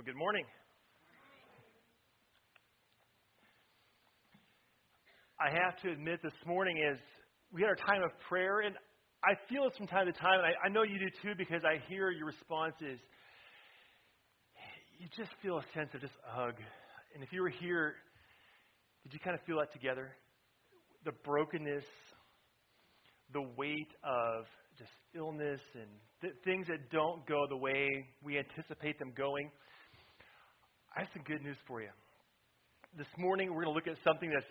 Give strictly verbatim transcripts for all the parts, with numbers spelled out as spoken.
Well, good morning. I have to admit this morning is we had our time of prayer, and I feel it from time to time, and I, I know you do too because I hear your responses. You just feel a sense of just ugh. And if you were here, did you kind of feel that together? The brokenness, the weight of just illness and th- things that don't go the way we anticipate them going. I have some good news for you. This morning we're going to look at something that's,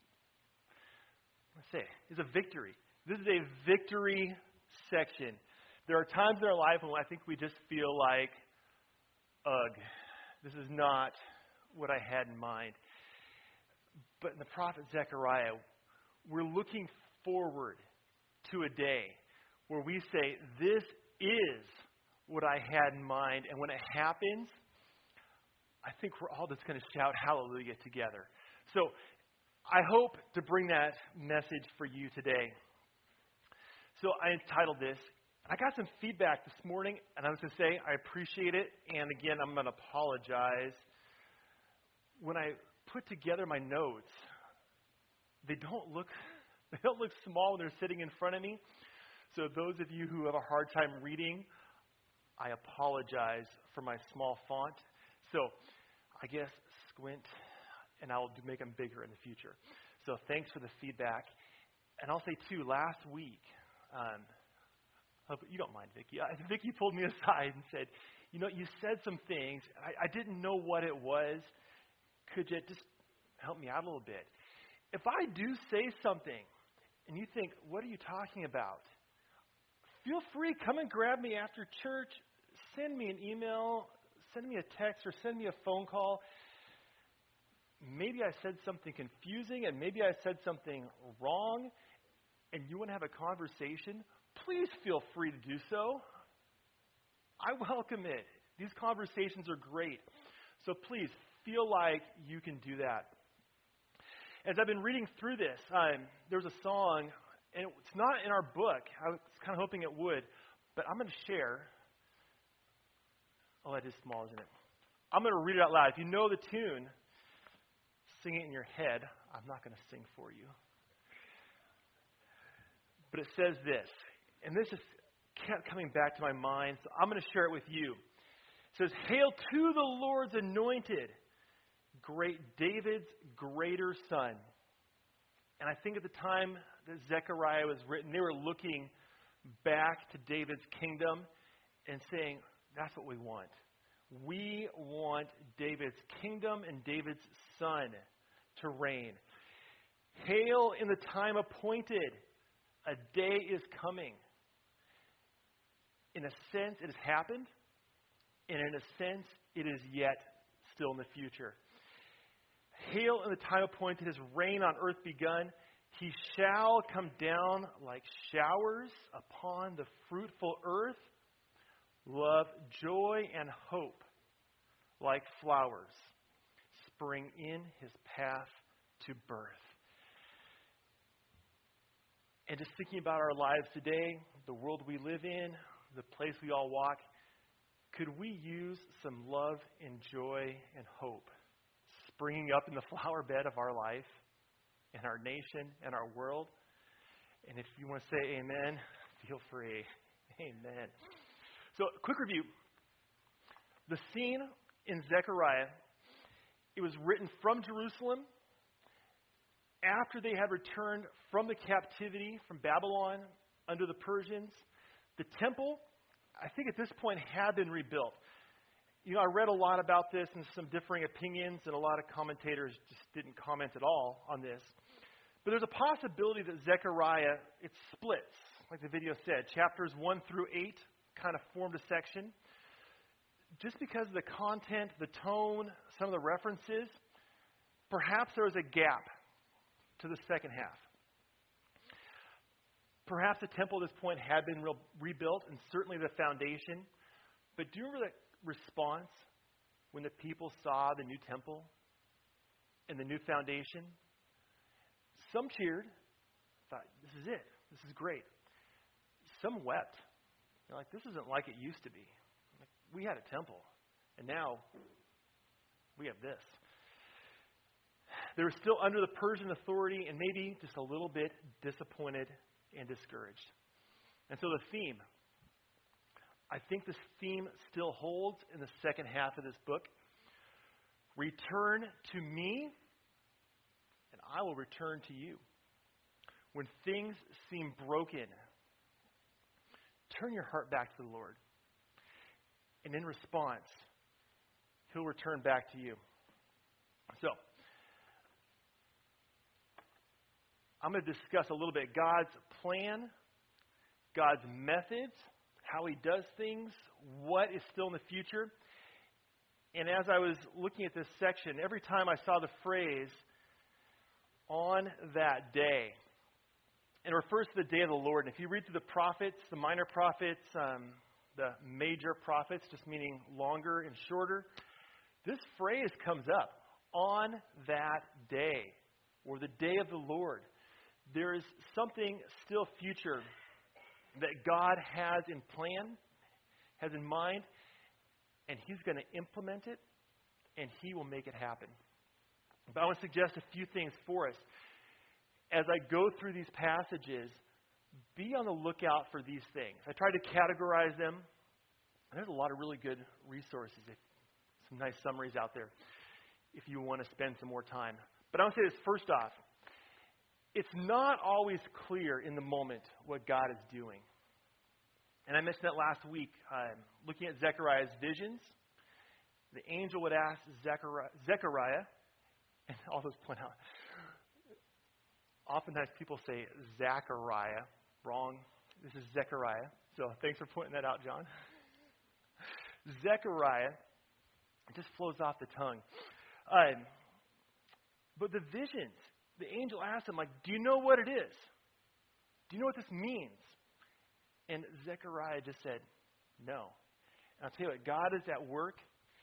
let's say, is a victory. This is a victory section. There are times in our life when I think we just feel like, ugh, this is not what I had in mind. But in the prophet Zechariah, we're looking forward to a day where we say, this is what I had in mind. And when it happens, I think we're all just going to shout hallelujah together. So I hope to bring that message for you today. So I entitled this. I got some feedback this morning, and I was going to say I appreciate it. And again, I'm going to apologize. When I put together my notes, they don't look they don't look small when they're sitting in front of me. So those of you who have a hard time reading, I apologize for my small font. So I guess squint, and I'll make them bigger in the future. So thanks for the feedback. And I'll say, too, last week, um, hope you don't mind, Vicki. Uh, Vicki pulled me aside and said, you know, you said some things. I, I didn't know what it was. Could you just help me out a little bit? If I do say something and you think, what are you talking about? Feel free, come and grab me after church. Send me an email, send me a text, or send me a phone call. Maybe I said something confusing, and maybe I said something wrong, and you want to have a conversation. Please feel free to do so. I welcome it. These conversations are great. So please feel like you can do that. As I've been reading through this, um, there's a song, and it's not in our book. I was kind of hoping it would, but I'm going to share. Oh, that is small, isn't it? I'm going to read it out loud. If you know the tune, sing it in your head. I'm not going to sing for you. But it says this, and this is kept coming back to my mind, so I'm going to share it with you. It says, "Hail to the Lord's anointed, great David's greater son." And I think at the time that Zechariah was written, they were looking back to David's kingdom and saying, that's what we want. We want David's kingdom and David's son to reign. Hail in the time appointed. A day is coming. In a sense, it has happened. And in a sense, it is yet still in the future. Hail in the time appointed, his reign on earth begun. He shall come down like showers upon the fruitful earth. Love, joy, and hope like flowers spring in his path to birth. And just thinking about our lives today, the world we live in, the place we all walk, could we use some love and joy and hope springing up in the flower bed of our life, in our nation, and our world? And if you want to say amen, feel free. Amen. So, quick review. The scene in Zechariah, it was written from Jerusalem after they had returned from the captivity from Babylon under the Persians. The temple, I think at this point, had been rebuilt. You know, I read a lot about this and some differing opinions, and a lot of commentators just didn't comment at all on this. But there's a possibility that Zechariah, it splits, like the video said. Chapters one through eight kind of formed a section. Just because of the content, the tone, some of the references, perhaps there was a gap to the second half. Perhaps the temple at this point had been re- rebuilt, and certainly the foundation. But do you remember that response when the people saw the new temple and the new foundation? Some cheered, thought, this is it. This is great. Some wept. They're like, this isn't like it used to be. Like, we had a temple, and now We have this. They were still under the Persian authority and maybe just a little bit disappointed and discouraged. And so the theme, I think this theme still holds in the second half of this book. Return to me, and I will return to you. When things seem broken, turn your heart back to the Lord. And in response, He'll return back to you. So, I'm going to discuss a little bit God's plan, God's methods, how He does things, what is still in the future. And as I was looking at this section, every time I saw the phrase, on that day, it refers to the day of the Lord. And if you read through the prophets, the minor prophets, um, the major prophets, just meaning longer and shorter, this phrase comes up, on that day, or the day of the Lord. There is something still future that God has in plan, has in mind, and He's going to implement it, and He will make it happen. But I want to suggest a few things for us. As I go through these passages, be on the lookout for these things. I try to categorize them. And there's a lot of really good resources, some nice summaries out there if you want to spend some more time. But I want to say this first off. It's not always clear in the moment what God is doing. And I mentioned that last week, um, looking at Zechariah's visions. The angel would ask Zechariah, Zechariah, and I'll just point out, oftentimes people say Zachariah, wrong. This is Zechariah. So thanks for pointing that out, John. Zechariah, it just flows off the tongue. Um, but the visions, the angel asked him, like, do you know what it is? Do you know what this means? And Zechariah just said, no. And I'll tell you what, God is at work.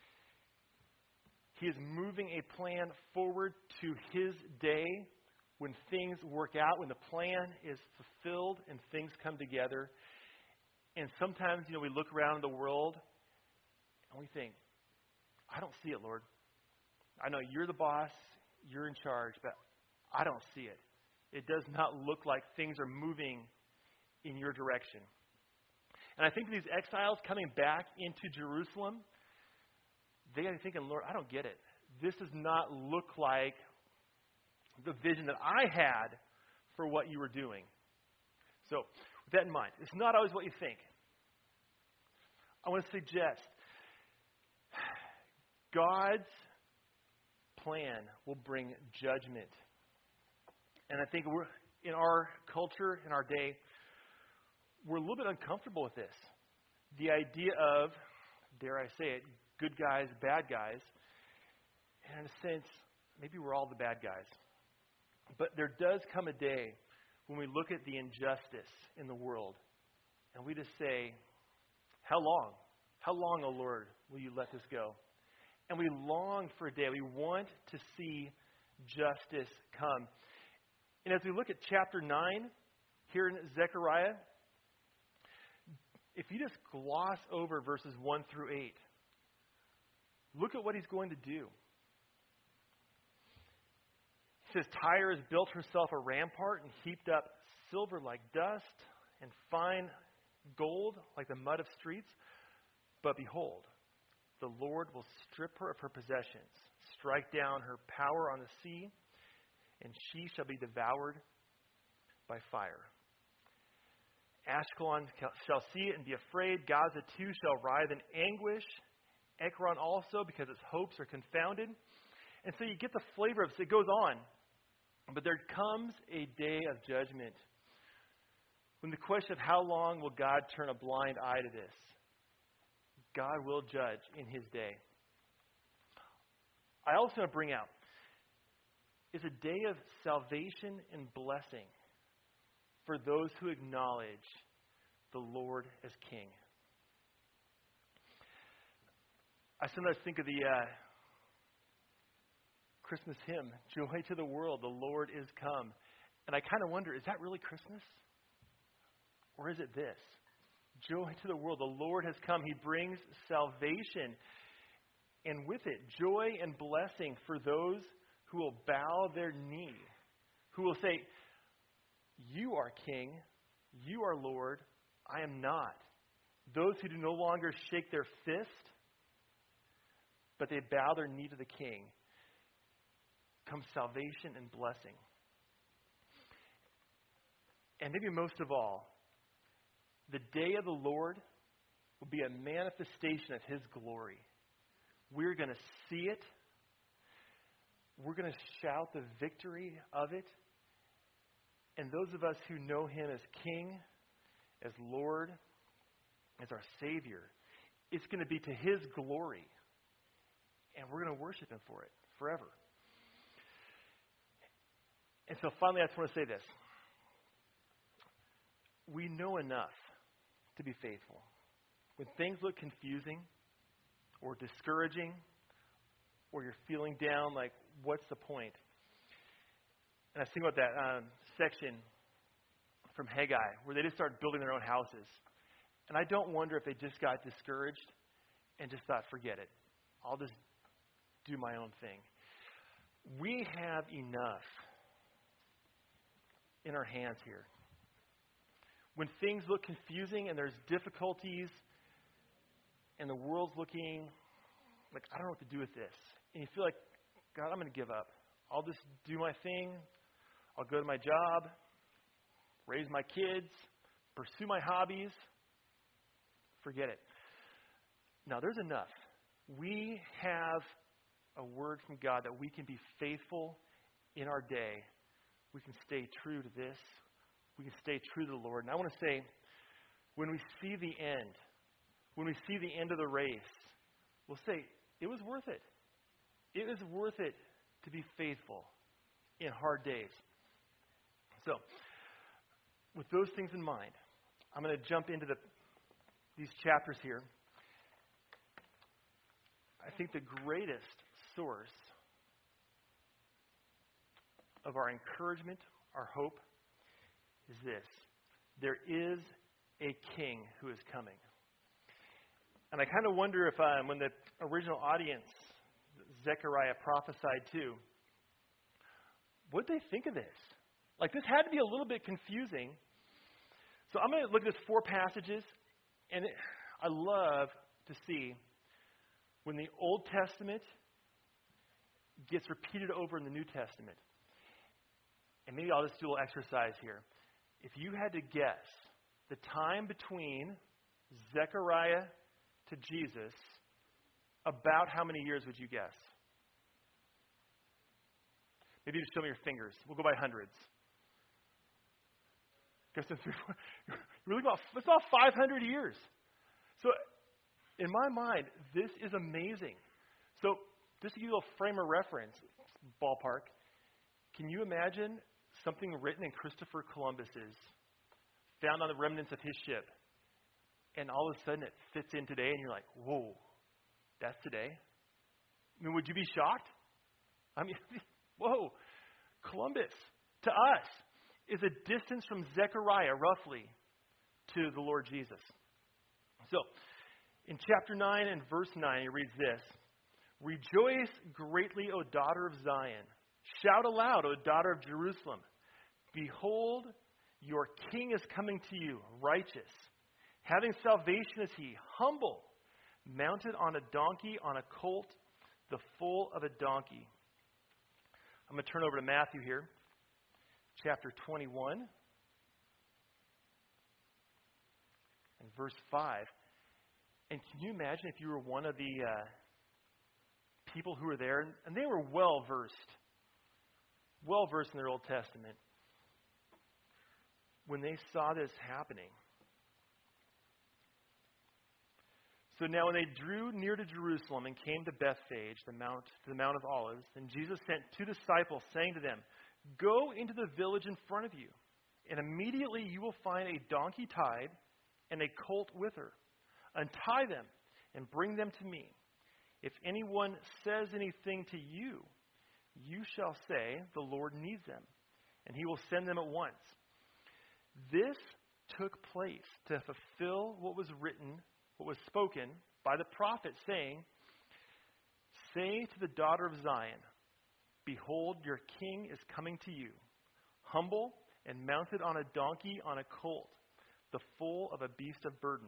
He is moving a plan forward to His day when things work out, when the plan is fulfilled and things come together. And sometimes, you know, we look around the world and we think, I don't see it, Lord. I know you're the boss, you're in charge, but I don't see it. It does not look like things are moving in your direction. And I think these exiles coming back into Jerusalem, they got to be thinking, Lord, I don't get it. This does not look like the vision that I had for what you were doing. So, with that in mind, it's not always what you think. I want to suggest God's plan will bring judgment. And I think we're, in our culture, in our day, we're a little bit uncomfortable with this. The idea of, dare I say it, good guys, bad guys. And in a sense, maybe we're all the bad guys. But there does come a day when we look at the injustice in the world and we just say, how long? How long, O Lord, will you let this go? And we long for a day. We want to see justice come. And as we look at chapter nine here in Zechariah, if you just gloss over verses one through eight, look at what he's going to do. He says, Tyre has built herself a rampart and heaped up silver like dust and fine gold like the mud of streets. But behold, the Lord will strip her of her possessions, strike down her power on the sea, and she shall be devoured by fire. Ashkelon shall see it and be afraid. Gaza too shall writhe in anguish. Ekron also, because its hopes are confounded. And so you get the flavor of it. It goes on. But there comes a day of judgment when the question of how long will God turn a blind eye to this? God will judge in His day. I also want to bring out is a day of salvation and blessing for those who acknowledge the Lord as King. I sometimes think of the uh, Christmas hymn, Joy to the World, the Lord is come. And I kind of wonder, is that really Christmas? Or is it this? Joy to the world, the Lord has come. He brings salvation. and with it, joy and blessing for those who will bow their knee, who will say, you are King, you are Lord, I am not. Those who do no longer shake their fist, but they bow their knee to the King, comes salvation and blessing. And maybe most of all, the day of the Lord will be a manifestation of His glory. We're going to see it. We're going to shout the victory of it. And those of us who know Him as King, as Lord, as our Savior, it's going to be to His glory. And we're going to worship Him for it forever. And so finally, I just want to say this. We know enough to be faithful. When things look confusing or discouraging, or you're feeling down, like, what's the point? And I think about that um, section from Haggai, where they just started building their own houses. And I don't wonder if they just got discouraged and just thought, forget it. I'll just do my own thing. We have enough in our hands here. When things look confusing and there's difficulties and the world's looking like, I don't know what to do with this. And you feel like, God, I'm going to give up. I'll just do my thing. I'll go to my job, raise my kids, pursue my hobbies. Forget it. Now, there's enough. We have a word from God that we can be faithful in our day. We can stay true to this. We can stay true to the Lord. And I want to say, when we see the end, when we see the end of the race, we'll say, it was worth it. It was worth it to be faithful in hard days. So, with those things in mind, I'm going to jump into the these chapters here. I think the greatest source of our encouragement, our hope, is this. There is a King who is coming. And I kind of wonder if um, when the original audience, Zechariah, prophesied to, what did they think of this? Like, this had to be a little bit confusing. So I'm going to look at these four passages, and it, I love to see when the Old Testament gets repeated over in the New Testament. And maybe I'll just do a little exercise here. If you had to guess the time between Zechariah to Jesus, about how many years would you guess? Maybe just show me your fingers. We'll go by hundreds. Guess it's really about, it's about five hundred years. So, in my mind, this is amazing. So, just to give you a little frame of reference, ballpark, can you imagine something written in Christopher Columbus's, found on the remnants of his ship, and all of a sudden it fits in today, and you're like, whoa, that's today? I mean, would you be shocked? I mean, whoa, Columbus, to us, is a distance from Zechariah, roughly, to the Lord Jesus. So, in chapter nine and verse nine, he reads this, Rejoice greatly, O daughter of Zion. Shout aloud, O daughter of Jerusalem. Behold, your king is coming to you, righteous. Having salvation is he, humble, mounted on a donkey, on a colt, the foal of a donkey. I'm going to turn over to Matthew here, chapter twenty-one, and verse five. And can you imagine if you were one of the uh, people who were there, and they were well-versed, well-versed in their Old Testament, when they saw this happening. So now when they drew near to Jerusalem and came to Bethphage, the mount, to the Mount of Olives, then Jesus sent two disciples, saying to them, Go into the village in front of you, and immediately you will find a donkey tied and a colt with her. Untie them and bring them to me. If anyone says anything to you, you shall say, The Lord needs them, and he will send them at once. This took place to fulfill what was written, what was spoken by the prophet, saying, say to the daughter of Zion, behold, your king is coming to you, humble and mounted on a donkey, on a colt, the foal of a beast of burden.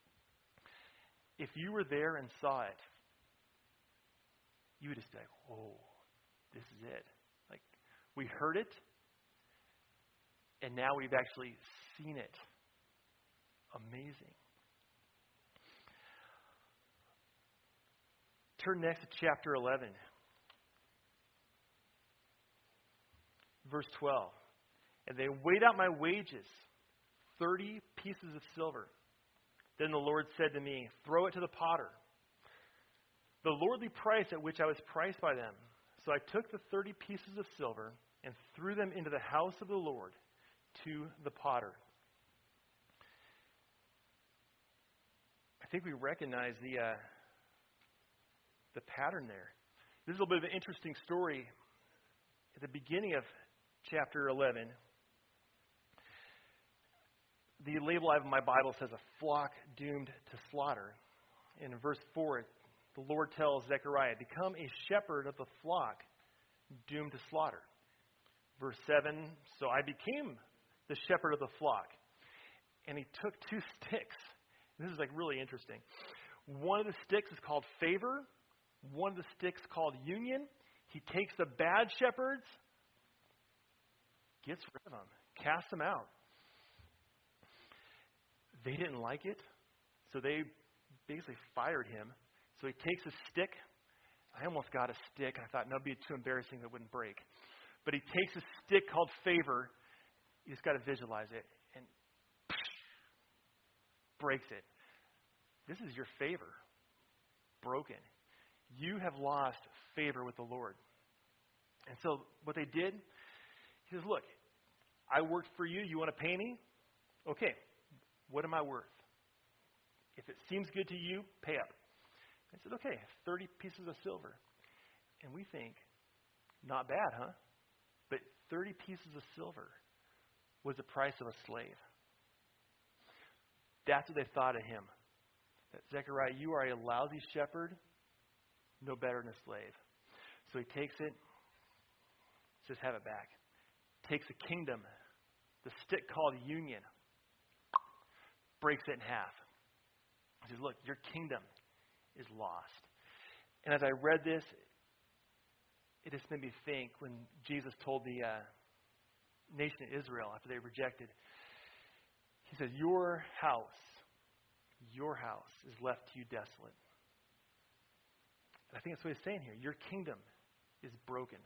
If you were there and saw it, you would just be like, whoa, this is it. Like, we heard it, and now we've actually seen it. Amazing. Turn next to chapter eleven. Verse twelve. And they weighed out my wages, thirty pieces of silver. Then the Lord said to me, throw it to the potter, the lordly price at which I was priced by them. So I took the thirty pieces of silver and threw them into the house of the Lord to the potter. I think we recognize the uh, the pattern there. This is a little bit of an interesting story. At the beginning of chapter eleven, the label I have in my Bible says a flock doomed to slaughter. In verse four, the Lord tells Zechariah, become a shepherd of the flock doomed to slaughter. Verse seven, so I became the shepherd of the flock. And he took two sticks. This is like really interesting. One of the sticks is called favor. One of the sticks called union. He takes the bad shepherds, gets rid of them, casts them out. They didn't like it, so they basically fired him. So he takes a stick. I almost got a stick. I thought, no, it'd be too embarrassing if it wouldn't break. But he takes a stick called favor. You just got to visualize it. And breaks it. This is your favor. Broken. You have lost favor with the Lord. And so what they did, he says, look, I worked for you. You want to pay me? Okay. What am I worth? If it seems good to you, pay up. I said, okay, thirty pieces of silver. And we think, not bad, huh? But thirty pieces of silver was the price of a slave. That's what they thought of him. That Zechariah, you are a lousy shepherd, no better than a slave. So he takes it, says, have it back. Takes a kingdom, the stick called union, breaks it in half. He says, look, your kingdom is lost. And as I read this, it just made me think when Jesus told the uh, nation of Israel after they rejected, he says, your house, your house is left to you desolate. And I think that's what he's saying here. Your kingdom is broken.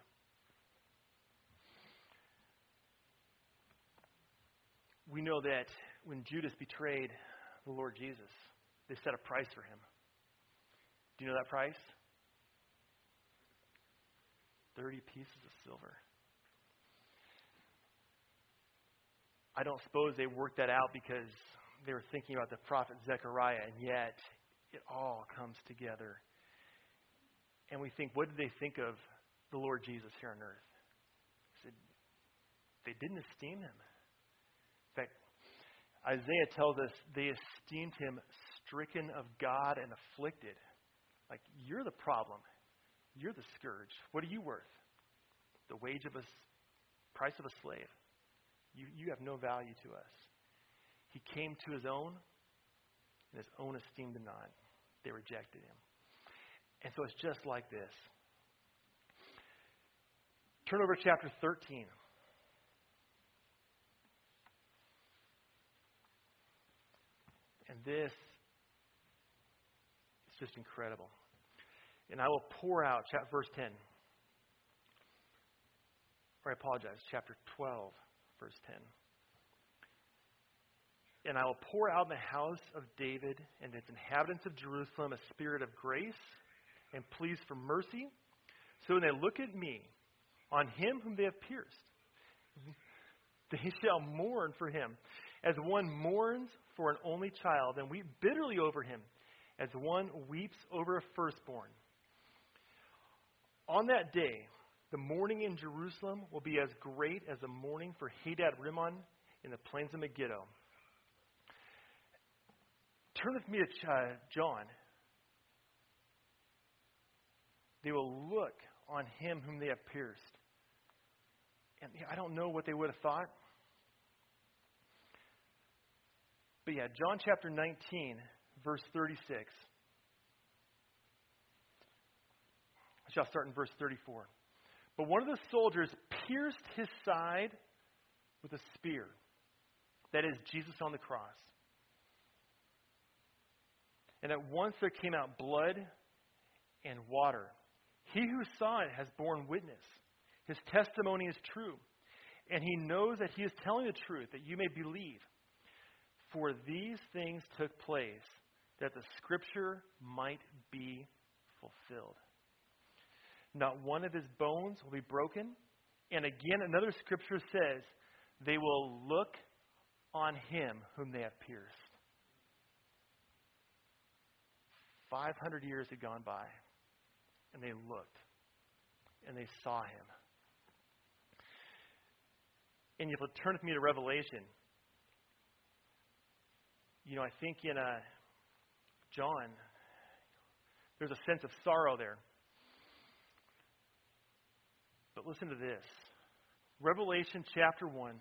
We know that when Judas betrayed the Lord Jesus, they set a price for him. Do you know that price? thirty pieces of silver. I don't suppose they worked that out because they were thinking about the prophet Zechariah, and yet it all comes together. And we think, what did they think of the Lord Jesus here on earth? He said, they didn't esteem him. In fact, Isaiah tells us they esteemed him stricken of God and afflicted. Like, you're the problem. You're the scourge. What are you worth? The wage of a price of a slave. You, you have no value to us. He came to his own, and his own esteemed him not. They rejected him. And so it's just like this. Turn over to chapter thirteen. And this is just incredible. And I will pour out, verse ten. Or I apologize, chapter twelve, verse ten. And I will pour out in the house of David and its inhabitants of Jerusalem a spirit of grace and pleas for mercy. So when they look at me, on him whom they have pierced, they shall mourn for him as one mourns for an only child, and weep bitterly over him as one weeps over a firstborn. On that day, the mourning in Jerusalem will be as great as the mourning for Hadad Rimmon in the plains of Megiddo. Turn with me to uh, John. They will look on him whom they have pierced. And I don't know what they would have thought. But yeah, John chapter nineteen, verse thirty-six. I shall start in verse thirty-four. But one of the soldiers pierced his side with a spear. That is, Jesus on the cross. And at once there came out blood and water. He who saw it has borne witness. His testimony is true. And he knows that he is telling the truth, that you may believe. For these things took place, that the scripture might be fulfilled. Not one of his bones will be broken. And again, another scripture says, they will look on him whom they have pierced. Five hundred years had gone by, and they looked, and they saw him. And you have to turn with me to Revelation. You know, I think in uh, John, there's a sense of sorrow there. But listen to this. Revelation chapter one,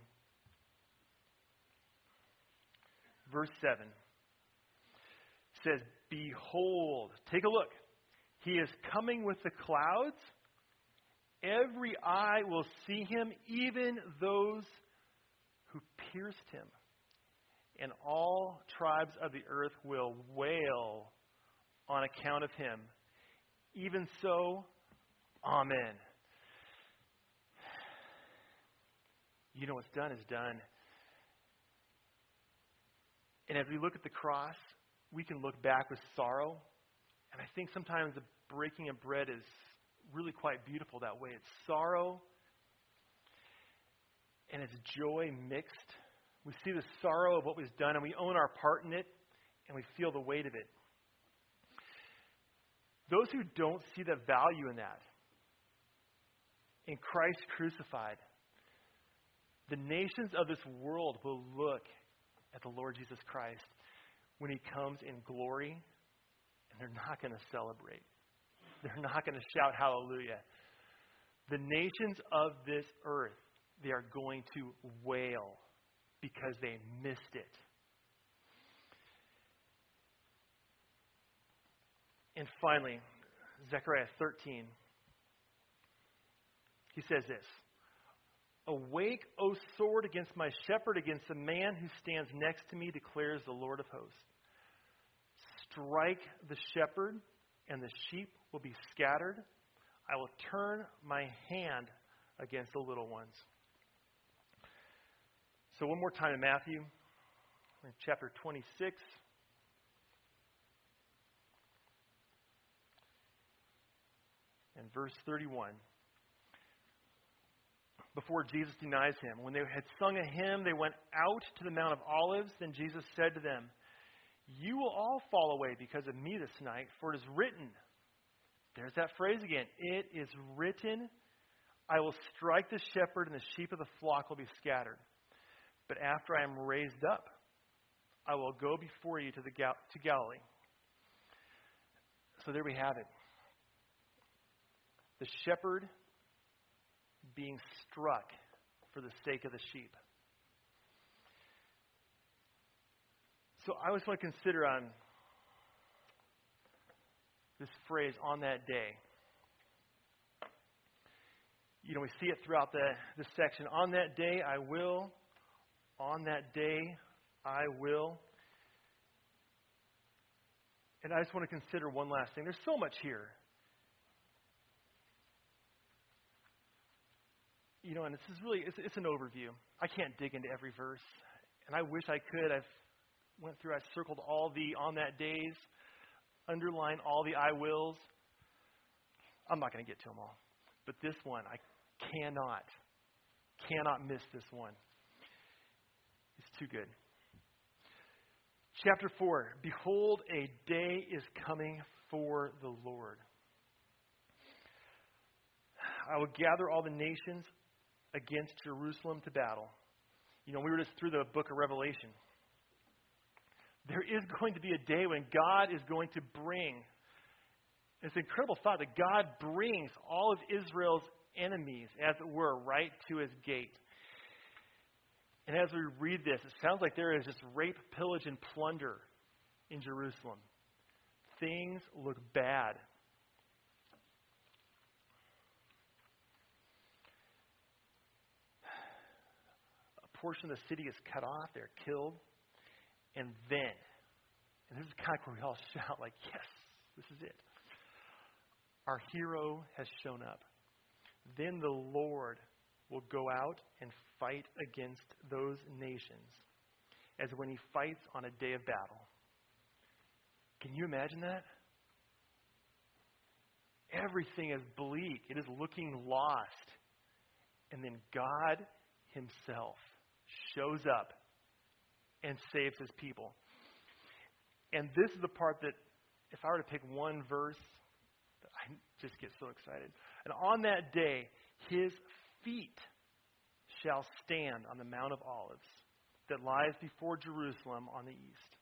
verse seven says, behold, take a look. He is coming with the clouds. Every eye will see him, even those who pierced him. And all tribes of the earth will wail on account of him. Even so, amen. You know what's done is done. And as we look at the cross, we can look back with sorrow. And I think sometimes the breaking of bread is really quite beautiful that way. It's sorrow and it's joy mixed. We see the sorrow of what was done and we own our part in it and we feel the weight of it. Those who don't see the value in that, in Christ crucified, the nations of this world will look at the Lord Jesus Christ when he comes in glory, and they're not going to celebrate. They're not going to shout hallelujah. The nations of this earth, they are going to wail because they missed it. And finally, Zechariah thirteen, he says this, awake, O sword, against my shepherd, against the man who stands next to me, declares the Lord of hosts. Strike the shepherd, and the sheep will be scattered. I will turn my hand against the little ones. So one more time in Matthew, in chapter twenty-six. And verse thirty-one. Before Jesus denies him, when they had sung a hymn, they went out to the Mount of Olives. Then Jesus said to them, you will all fall away because of me this night, for it is written. There's that phrase again. It is written, I will strike the shepherd and the sheep of the flock will be scattered. But after I am raised up, I will go before you to the Gal- to Galilee. So there we have it. The shepherd being struck for the sake of the sheep. So I always want to consider on this phrase, on that day. You know, we see it throughout the, the section. On that day I will. On that day I will. And I just want to consider one last thing. There's so much here. You know, and this is really, it's, it's an overview. I can't dig into every verse. And I wish I could. I've went through, I circled all the on that days, underlined all the I wills. I'm not going to get to them all. But this one, I cannot, cannot miss this one. It's too good. Chapter four, behold, a day is coming for the Lord. I will gather all the nations against Jerusalem to battle. You know, we were just through the book of Revelation. There is going to be a day when God is going to bring It's an incredible thought that God brings all of Israel's enemies, as it were, right to his gate. And as we read this, it sounds like there is just rape, pillage, and plunder in Jerusalem. Things look bad. A portion of the city is cut off. They're killed. And then, and this is kind of where we all shout like, yes, this is it. Our hero has shown up. Then the Lord will go out and fight against those nations as when he fights on a day of battle. Can you imagine that? Everything is bleak. It is looking lost. And then God himself shows up and saves his people. And this is the part that, if I were to pick one verse, I just get so excited. And on that day, his feet shall stand on the Mount of Olives that lies before Jerusalem on the east.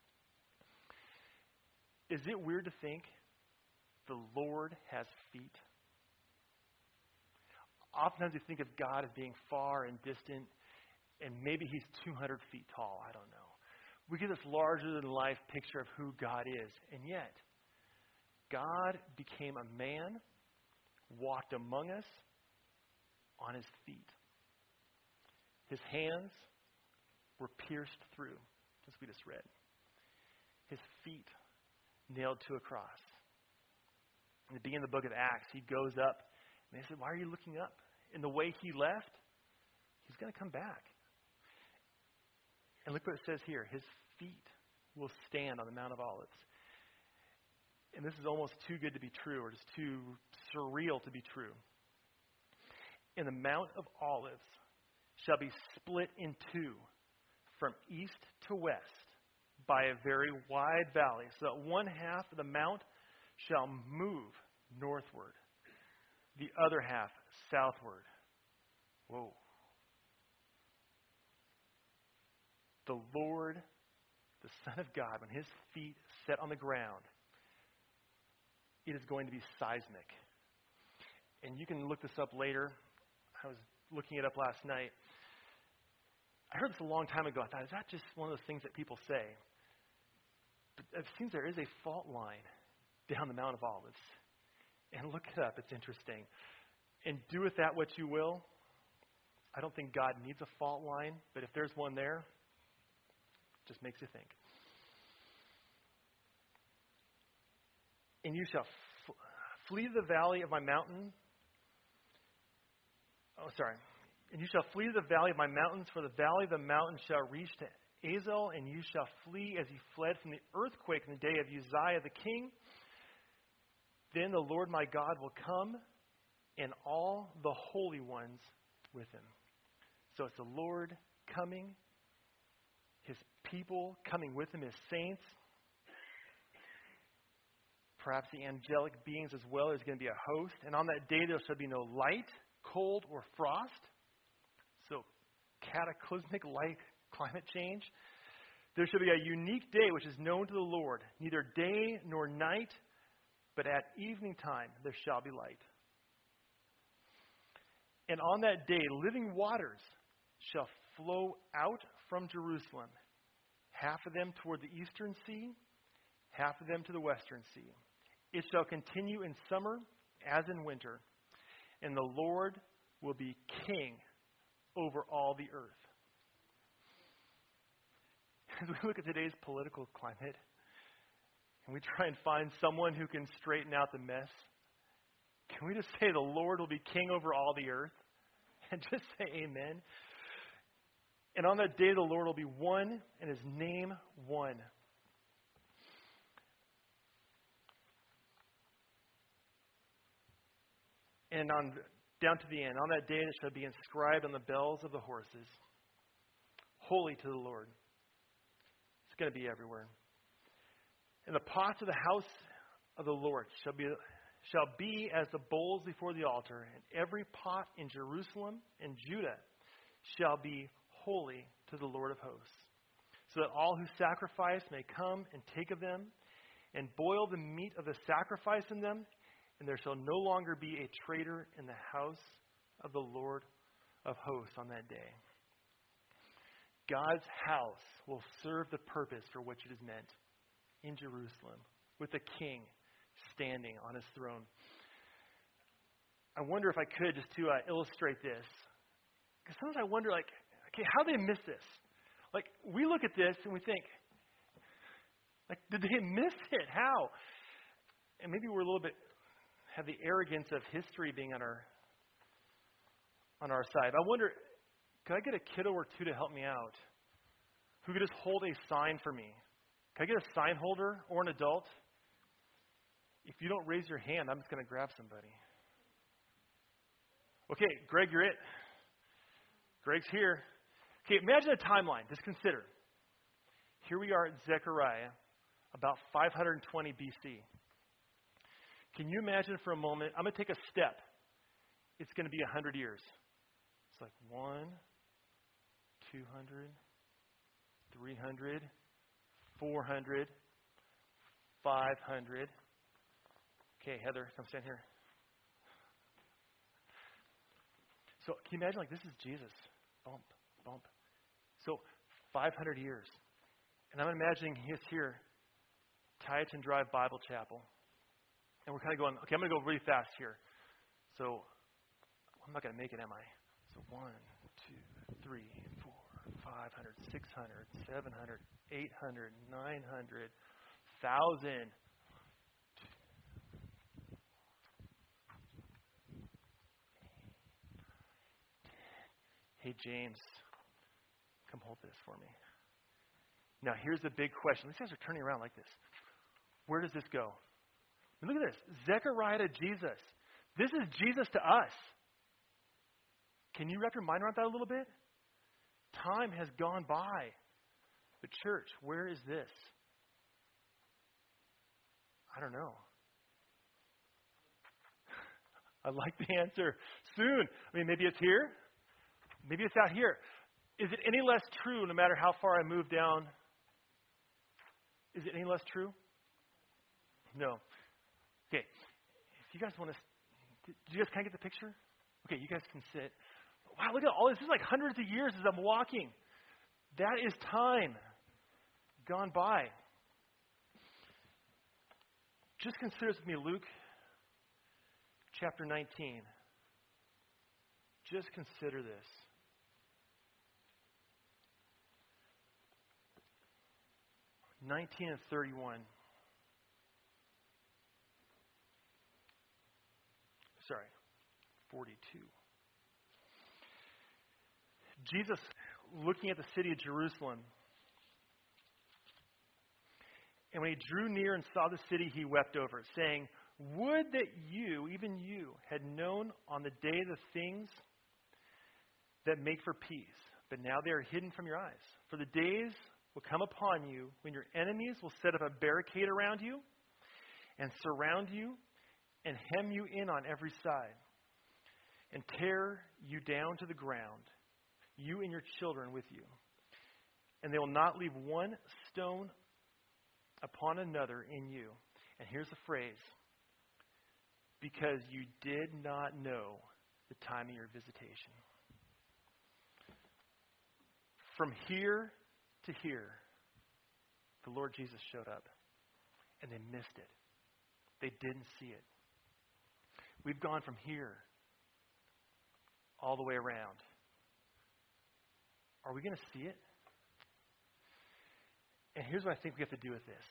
Is it weird to think the Lord has feet? Oftentimes we think of God as being far and distant, and maybe he's two hundred feet tall. I don't know. We get this larger-than-life picture of who God is, and yet God became a man, walked among us on his feet. His hands were pierced through, as we just read. His feet nailed to a cross. In the beginning of the book of Acts, he goes up, and they said, why are you looking up? And the way he left, he's going to come back. And look what it says here. His feet will stand on the Mount of Olives. And this is almost too good to be true, or just too surreal to be true. And the Mount of Olives shall be split in two from east to west by a very wide valley, so that one half of the mount shall move northward, the other half southward. Whoa. The Lord, the Son of God, when his feet set on the ground, it is going to be seismic. And you can look this up later. I was looking it up last night. I heard this a long time ago. I thought, is that just one of those things that people say? But it seems there is a fault line down the Mount of Olives. And look it up. It's interesting. And do with that what you will. I don't think God needs a fault line, but if there's one there, it just makes you think. And you shall f- flee the valley of my mountain. Oh, sorry. And you shall flee the valley of my mountains, for the valley of the mountain shall reach to Azel, and you shall flee as he fled from the earthquake in the day of Uzziah the king. Then the Lord my God will come, and all the holy ones with him. So it's the Lord coming, his people coming with him, his saints. Perhaps the angelic beings as well. There's going to be a host. And on that day there shall be no light, cold, or frost. So cataclysmic like climate change. There shall be a unique day which is known to the Lord, neither day nor night, but at evening time there shall be light. And on that day living waters shall flow out from Jerusalem, half of them toward the eastern sea, half of them to the western sea. It shall continue in summer as in winter, and the Lord will be king over all the earth. As we look at today's political climate, and we try and find someone who can straighten out the mess, can we just say the Lord will be king over all the earth? And just say amen. And on that day the Lord will be one, and his name one. And on down to the end, on that day it shall be inscribed on the bells of the horses, holy to the Lord. It's going to be everywhere. And the pots of the house of the Lord shall be shall be as the bowls before the altar, and every pot in Jerusalem and Judah shall be holy to the Lord of hosts, so that all who sacrifice may come and take of them, and boil the meat of the sacrifice in them, and there shall no longer be a traitor in the house of the Lord of hosts on that day. God's house will serve the purpose for which it is meant, in Jerusalem, with a king standing on his throne. I wonder if I could, just to uh, illustrate this, because sometimes I wonder, like, okay, how did they miss this? Like, we look at this and we think, like, did they miss it? How? And maybe we're a little bit, have the arrogance of history being on our on our side. I wonder, could I get a kiddo or two to help me out? Who could just hold a sign for me? Can I get a sign holder or an adult? If you don't raise your hand, I'm just going to grab somebody. Okay, Greg, you're it. Greg's here. Okay, imagine a timeline. Just consider. Here we are at Zechariah, about five hundred twenty B C. Can you imagine for a moment? I'm going to take a step. It's going to be one hundred years. It's like one, two hundred, three hundred, four hundred, five hundred. Okay, Heather, come stand here. So can you imagine, like, this is Jesus. Bump, bump. So five hundred years. And I'm imagining he's here, Tieton Drive Bible Chapel. And we're kind of going, okay, I'm going to go really fast here. So I'm not going to make it, am I? So one, two, three, four, five hundred, six hundred, seven hundred, eight hundred, nine hundred, one thousand. Hey, James, come hold this for me. Now, here's the big question. These guys are turning around like this. Where does this go? And look at this. Zechariah to Jesus. This is Jesus to us. Can you wrap your mind around that a little bit? Time has gone by. The church, where is this? I don't know. I like the answer. Soon. I mean, maybe it's here. Maybe it's out here. Is it any less true no matter how far I move down? Is it any less true? No. Okay. If you guys want to, do you guys kind of get the picture? Okay, you guys can sit. Wow, look at all this. This is like hundreds of years as I'm walking. That is time gone by. Just consider this with me, Luke chapter nineteen. Just consider this. nineteen and thirty-one. Sorry, forty-two. Jesus, looking at the city of Jerusalem, and when he drew near and saw the city, he wept over it, saying, "Would that you, even you, had known on the day the things that make for peace, but now they are hidden from your eyes. For the days will come upon you when your enemies will set up a barricade around you and surround you and hem you in on every side and tear you down to the ground, you and your children with you. And they will not leave one stone upon another in you." And here's the phrase, "because you did not know the time of your visitation." From here to here, the Lord Jesus showed up, and they missed it. They didn't see it. We've gone from here all the way around. Are we going to see it? And here's what I think we have to do with this.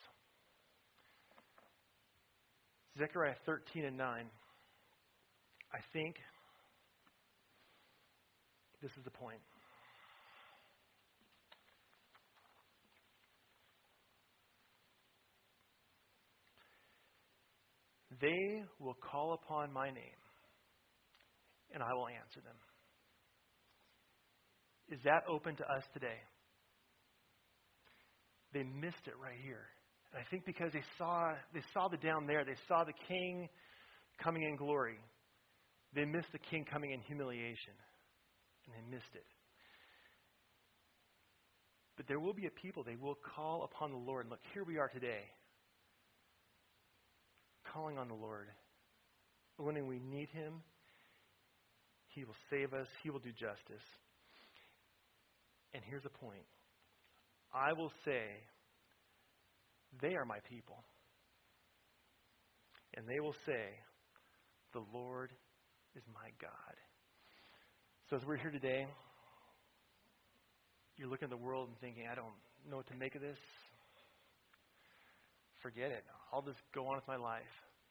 Zechariah thirteen and nine. I think this is the point. They will call upon my name, and I will answer them. Is that open to us today? They missed it right here. And I think because they saw they saw the down there, they saw the king coming in glory. They missed the king coming in humiliation. And they missed it. But there will be a people, they will call upon the Lord. And look, here we are today. calling on the Lord, when we need him, he will save us. He will do justice. And here's the point. I will say, they are my people. And they will say, the Lord is my God. So as we're here today, you're looking at the world and thinking, I don't know what to make of this. Forget it. I'll just go on with my life.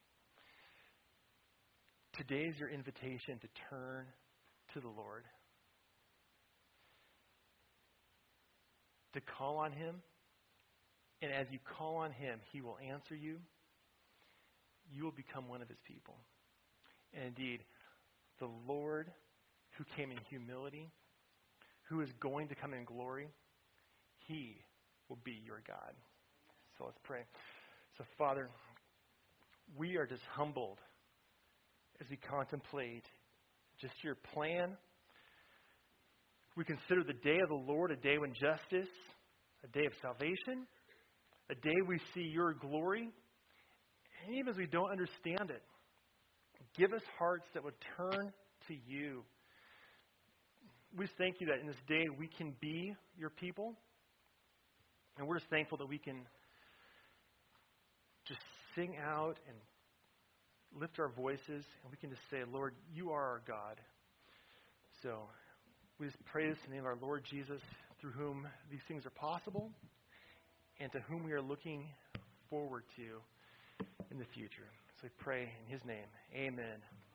Today is your invitation to turn to the Lord. To call on him. And as you call on him, he will answer you. You will become one of his people. And indeed, the Lord who came in humility, who is going to come in glory, he will be your God. So let's pray. So Father, we are just humbled as we contemplate just your plan. We consider the day of the Lord a day when justice, a day of salvation, a day we see your glory. And even as we don't understand it, give us hearts that would turn to you. We just thank you that in this day we can be your people. And we're just thankful that we can just sing out and lift our voices, and we can just say, Lord, you are our God. So we just pray this in the name of our Lord Jesus, through whom these things are possible, and to whom we are looking forward to in the future. So we pray in his name. Amen.